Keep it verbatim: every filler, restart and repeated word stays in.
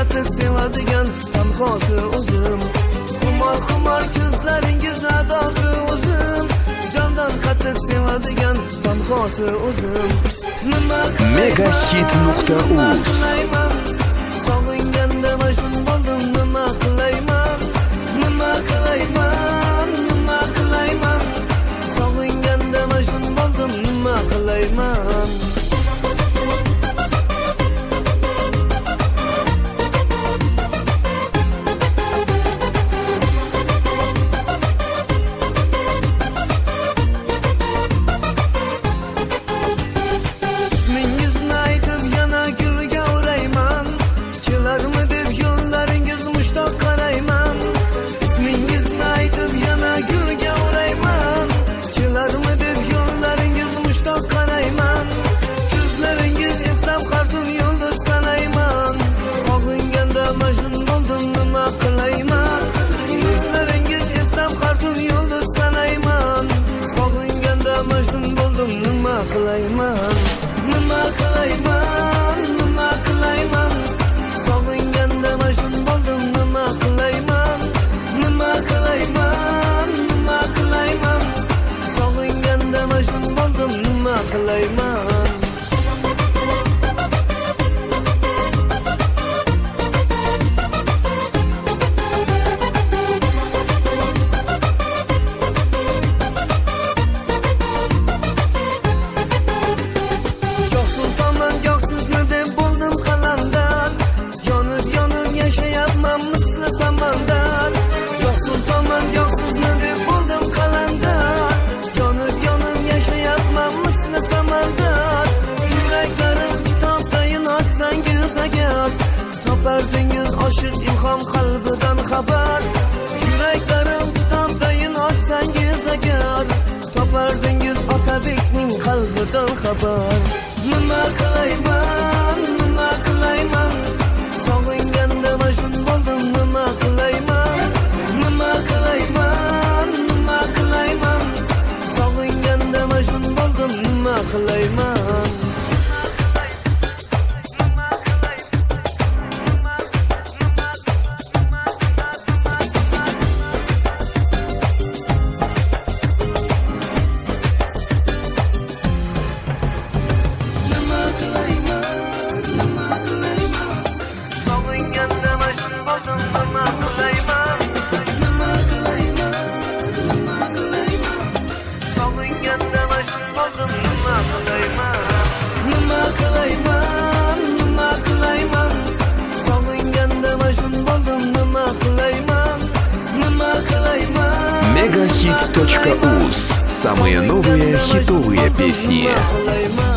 qattiq sevadigan tanhosi o'zim. Xumor xumor ko'zlaringiz adosi o'zim. Jondan qattiq sevadigan tanhosi o'zim. megahit nuqta uz Sog'inganda majnun bo'ldim, nima qilayman? Nima qilayman? Nima qilayman? Sog'inganda majnun bo'ldim, nima qilayman? Nima qilayman? Nima qilayman? Nima qilayman? Sog'inganda majnun bo'ldim, nima qilayman? Nima qilayman? Nima qilayman? Sog'inganda majnun bo'ldim, nima qilayman? Topardingiz oshiq ilhom qalbidan xabar. Yuraklarim kitobdayin ochsangiz agar, topardingiz Otabekning qalbidan xabar. Nima qilayman? Nima qilayman? Sog'inganda majnun bo'ldim, nima qilayman? Nima qilayman? Nima qilayman? Sog'inganda majnun bo'ldim, nima qilayman? megahit точка уз. Самые новые хитовые песни.